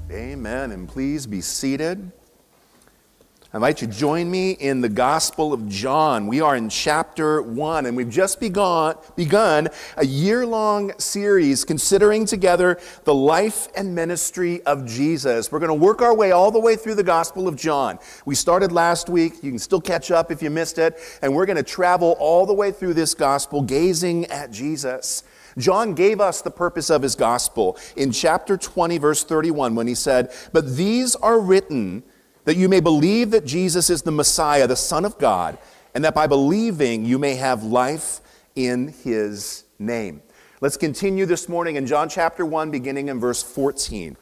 Amen. And please be seated. I invite you to join me in the Gospel of John. We are in chapter 1, and we've just begun a year-long series considering together the life and ministry of Jesus. We're going to work our way all the way through the Gospel of John. We started last week. You can still catch up if you missed it. And we're going to travel all the way through this Gospel, gazing at Jesus. John gave us the purpose of his Gospel in chapter 20, verse 31, when he said, "But these are written that you may believe that Jesus is the Messiah, the Son of God, and that by believing you may have life in his name." Let's continue this morning in John chapter 1, beginning in verse 14.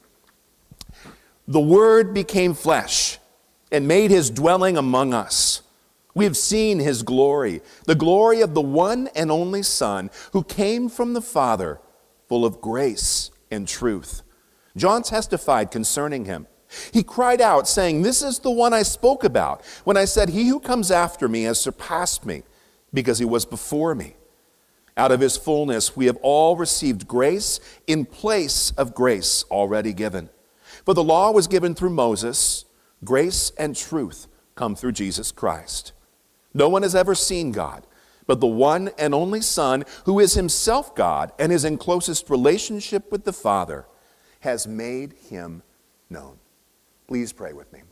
"The Word became flesh and made his dwelling among us. We have seen his glory, the glory of the one and only Son, who came from the Father, full of grace and truth. John testified concerning him. He cried out, saying, 'This is the one I spoke about when I said, he who comes after me has surpassed me, because he was before me.' Out of his fullness we have all received grace in place of grace already given. For the law was given through Moses, grace and truth come through Jesus Christ. No one has ever seen God, but the one and only Son, who is himself God and is in closest relationship with the Father, has made him known." Please pray with me.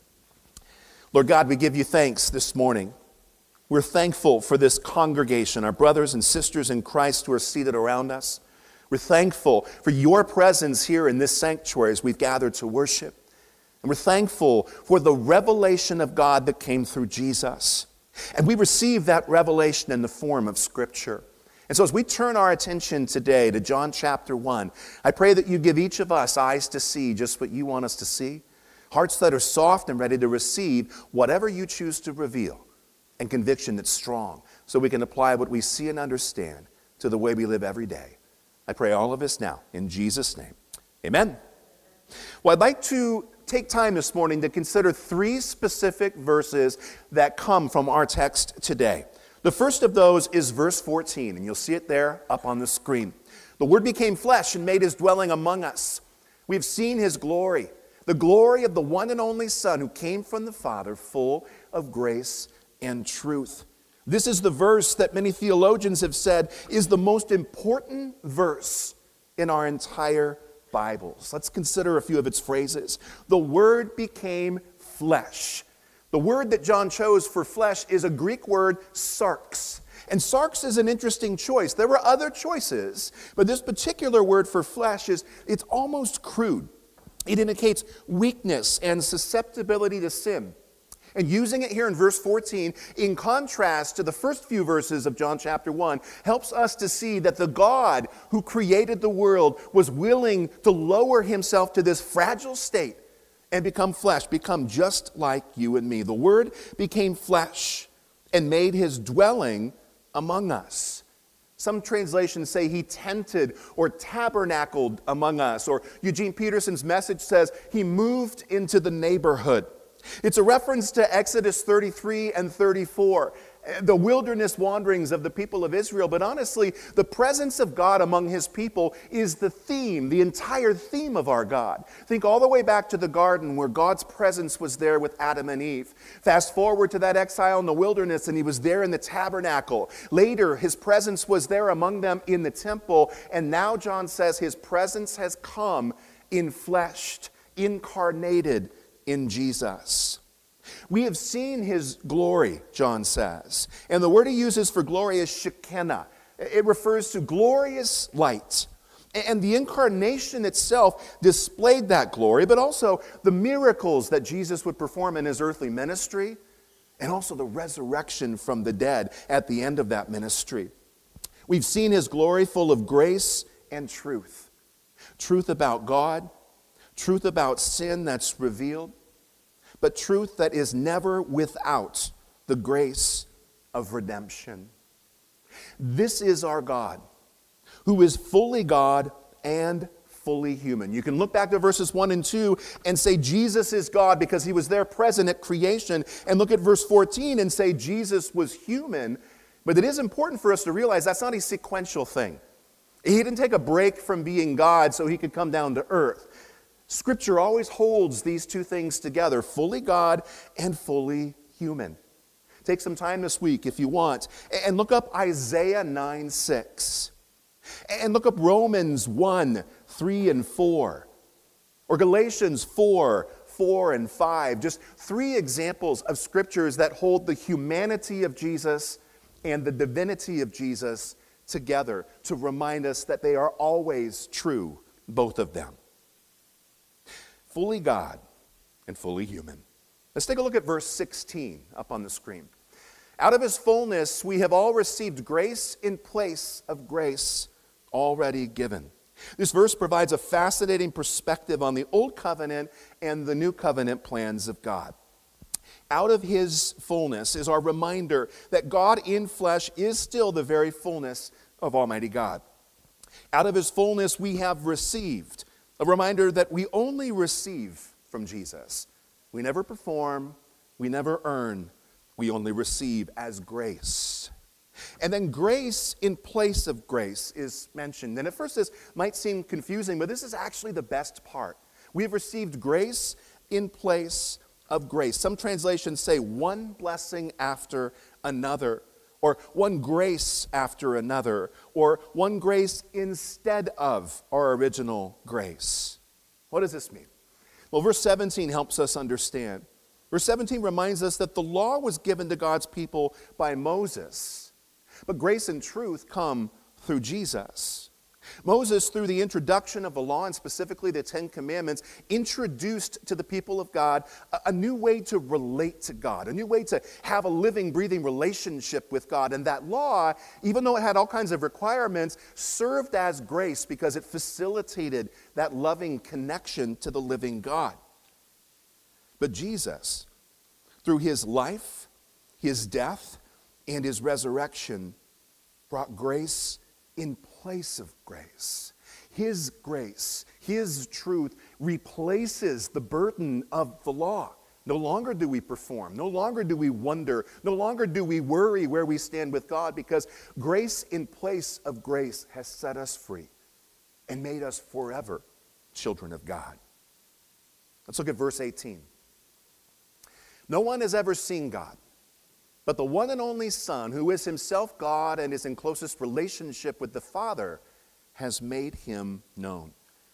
Lord God, we give you thanks this morning. We're thankful for this congregation, our brothers and sisters in Christ who are seated around us. We're thankful for your presence here in this sanctuary as we've gathered to worship. And we're thankful for the revelation of God that came through Jesus. And we receive that revelation in the form of Scripture. And so as we turn our attention today to John chapter 1, I pray that you give each of us eyes to see just what you want us to see, hearts that are soft and ready to receive whatever you choose to reveal, and conviction that's strong so we can apply what we see and understand to the way we live every day. I pray all of this now in Jesus' name. Amen. Well, I'd like to take time this morning to consider 3 specific verses that come from our text today. The first of those is verse 14, and you'll see it there up on the screen. "The Word became flesh and made his dwelling among us. We've seen his glory, the glory of the one and only Son who came from the Father, full of grace and truth." This is the verse that many theologians have said is the most important verse in our entire Bibles. Let's consider a few of its phrases. The Word became flesh. The word that John chose for flesh is a Greek word, sarx. And sarx is an interesting choice. There were other choices, but this particular word for flesh it's almost crude. It indicates weakness and susceptibility to sin. And using it here in verse 14, in contrast to the first few verses of John chapter 1, helps us to see that the God who created the world was willing to lower himself to this fragile state and become flesh, become just like you and me. The Word became flesh and made his dwelling among us. Some translations say he tented or tabernacled among us. Or Eugene Peterson's Message says he moved into the neighborhood. It's a reference to Exodus 33 and 34, the wilderness wanderings of the people of Israel. But honestly, the presence of God among his people is the theme, the entire theme of our God. Think all the way back to the garden where God's presence was there with Adam and Eve. Fast forward to that exile in the wilderness and he was there in the tabernacle. Later, his presence was there among them in the temple. And now John says his presence has come infleshed, incarnated in Jesus. We have seen his glory, John says. And the word he uses for glory is Shekinah. It refers to glorious light. And the incarnation itself displayed that glory, but also the miracles that Jesus would perform in his earthly ministry, and also the resurrection from the dead at the end of that ministry. We've seen his glory full of grace and truth. Truth about God, truth about sin that's revealed, but truth that is never without the grace of redemption. This is our God, who is fully God and fully human. You can look back to verses 1 and 2 and say Jesus is God because he was there present at creation, and look at verse 14 and say Jesus was human. But it is important for us to realize that's not a sequential thing. He didn't take a break from being God so he could come down to earth. Scripture always holds these two things together, fully God and fully human. Take some time this week if you want, and look up Isaiah 9:6. And look up Romans 1:3 and 4. Or Galatians 4:4 and 5. Just three examples of scriptures that hold the humanity of Jesus and the divinity of Jesus together to remind us that they are always true, both of them. Fully God and fully human. Let's take a look at verse 16 up on the screen. Out of his fullness we have all received grace in place of grace already given. This verse provides a fascinating perspective on the Old Covenant and the New Covenant plans of God. Out of his fullness is our reminder that God in flesh is still the very fullness of Almighty God. Out of his fullness we have received, a reminder that we only receive from Jesus. We never perform, we never earn, we only receive as grace. And then grace in place of grace is mentioned. And at first this might seem confusing, but this is actually the best part. We have received grace in place of grace. Some translations say one blessing after another, or one grace after another, or one grace instead of our original grace. What does this mean? Well, verse 17 helps us understand. Verse 17 reminds us that the law was given to God's people by Moses, but grace and truth come through Jesus. Moses, through the introduction of the law, and specifically the Ten Commandments, introduced to the people of God a new way to relate to God, a new way to have a living, breathing relationship with God. And that law, even though it had all kinds of requirements, served as grace because it facilitated that loving connection to the living God. But Jesus, through his life, his death, and his resurrection, brought grace in place of grace. His grace, his truth replaces the burden of the law. No longer do we perform. No longer do we wonder. No longer do we worry where we stand with God, because grace in place of grace has set us free and made us forever children of God. Let's look at verse 18. No one has ever seen God, but the one and only Son, who is himself God and is in closest relationship with the Father, has made him known.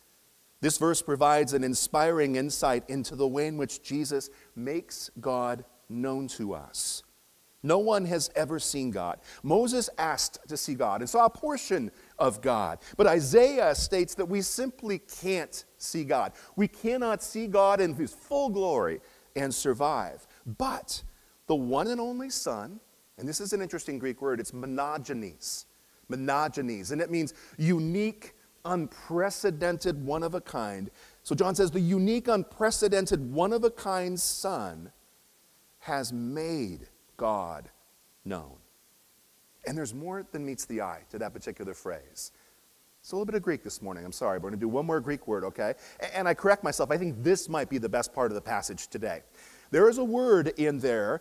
This verse provides an inspiring insight into the way in which Jesus makes God known to us. No one has ever seen God. Moses asked to see God and saw a portion of God. But Isaiah states that we simply can't see God. We cannot see God in his full glory and survive. But the one and only Son, and this is an interesting Greek word, it's monogenes. Monogenes, and it means unique, unprecedented, one of a kind. So John says the unique, unprecedented, one of a kind Son has made God known. And there's more than meets the eye to that particular phrase. It's a little bit of Greek this morning. I'm sorry, but we're going to do one more Greek word, okay? And I correct myself. I think this might be the best part of the passage today. There is a word in there,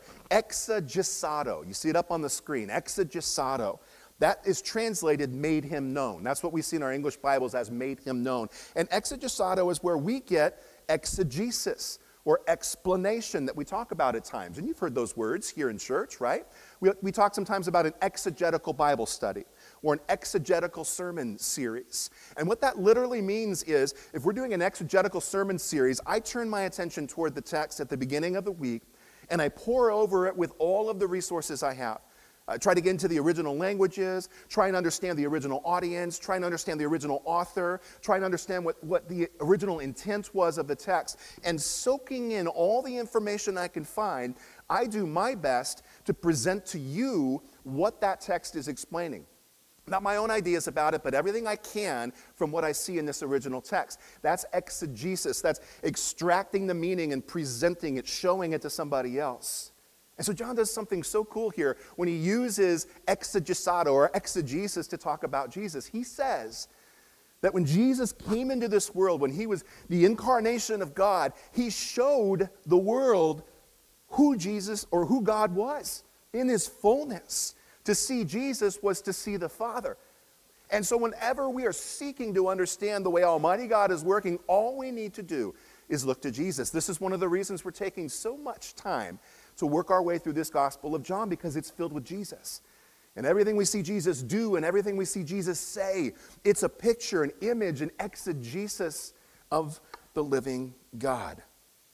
exegesato. You see it up on the screen, exegesato. That is translated made him known. That's what we see in our English Bibles as made him known. And exegesato is where we get exegesis, or explanation, that we talk about at times. And you've heard those words here in church, right? We talk sometimes about an exegetical Bible study or an exegetical sermon series. And what that literally means is, if we're doing an exegetical sermon series, I turn my attention toward the text at the beginning of the week, and I pore over it with all of the resources I have. Try to get into the original languages, try and understand the original audience, try and understand the original author, try and understand what the original intent was of the text. And soaking in all the information I can find, I do my best to present to you what that text is explaining. Not my own ideas about it, but everything I can from what I see in this original text. That's exegesis. That's extracting the meaning and presenting it, showing it to somebody else. And so John does something so cool here when he uses exegesato or exegesis to talk about Jesus. He says that when Jesus came into this world, when he was the incarnation of God, he showed the world who Jesus or who God was in his fullness. To see Jesus was to see the Father. And so whenever we are seeking to understand the way Almighty God is working, all we need to do is look to Jesus. This is one of the reasons we're taking so much time to work our way through this Gospel of John, because it's filled with Jesus. And everything we see Jesus do and everything we see Jesus say, it's a picture, an image, an exegesis of the living God.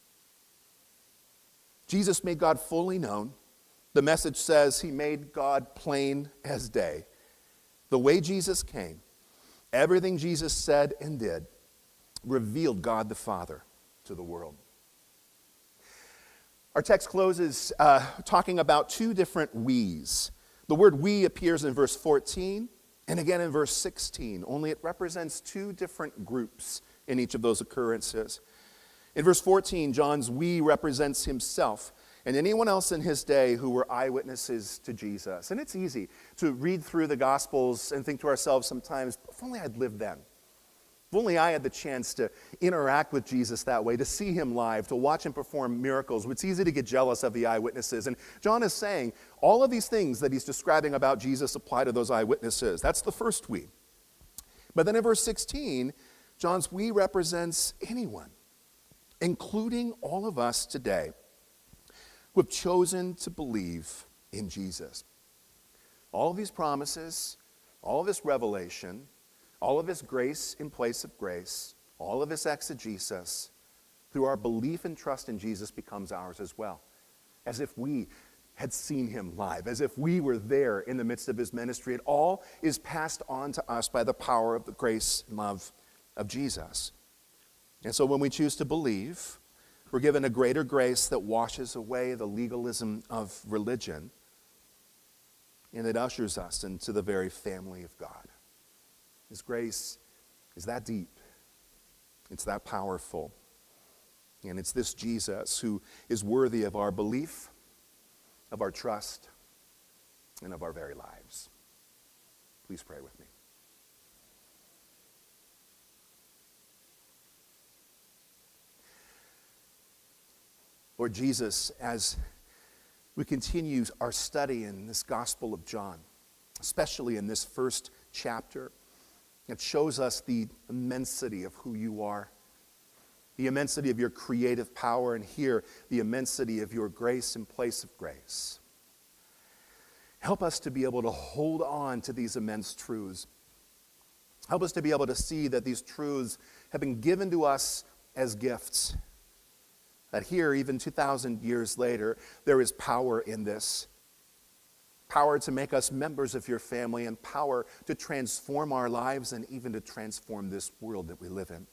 Jesus made God fully known. The message says he made God plain as day. The way Jesus came, everything Jesus said and did, revealed God the Father to the world. Our text closes talking about two different we's. The word we appears in verse 14 and again in verse 16, only it represents two different groups in each of those occurrences. In verse 14, John's we represents himself and anyone else in his day who were eyewitnesses to Jesus. And it's easy to read through the Gospels and think to ourselves sometimes, if only I'd lived then. If only I had the chance to interact with Jesus that way, to see him live, to watch him perform miracles. It's easy to get jealous of the eyewitnesses. And John is saying all of these things that he's describing about Jesus apply to those eyewitnesses. That's the first we. But then in verse 16, John's we represents anyone, including all of us today, who have chosen to believe in Jesus. All of these promises, all of this revelation, all of this grace in place of grace, all of this exegesis, through our belief and trust in Jesus becomes ours as well. As if we had seen him live, as if we were there in the midst of his ministry. It all is passed on to us by the power of the grace and love of Jesus. And so when we choose to believe, we're given a greater grace that washes away the legalism of religion, and it ushers us into the very family of God. His grace is that deep. It's that powerful. And it's this Jesus who is worthy of our belief, of our trust, and of our very lives. Please pray with me. Lord Jesus, as we continue our study in this Gospel of John, especially in this first chapter, it shows us the immensity of who you are, the immensity of your creative power, and here, the immensity of your grace in place of grace. Help us to be able to hold on to these immense truths. Help us to be able to see that these truths have been given to us as gifts. That here, even 2,000 years later, there is power in this. Power to make us members of your family, and power to transform our lives and even to transform this world that we live in.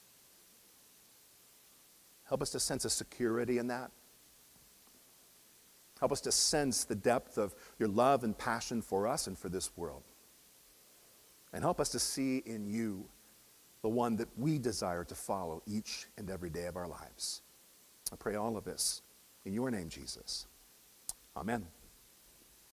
Help us to sense a security in that. Help us to sense the depth of your love and passion for us and for this world. And help us to see in you the one that we desire to follow each and every day of our lives. I pray all of this in your name, Jesus. Amen.